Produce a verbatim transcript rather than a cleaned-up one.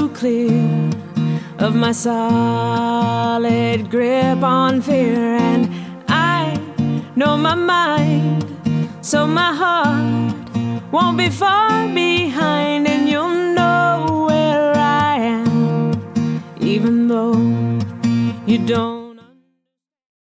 too clear of my solid grip on fear. And I know my mind, so my heart won't be far behind, and you'll know where I am, even though you don't.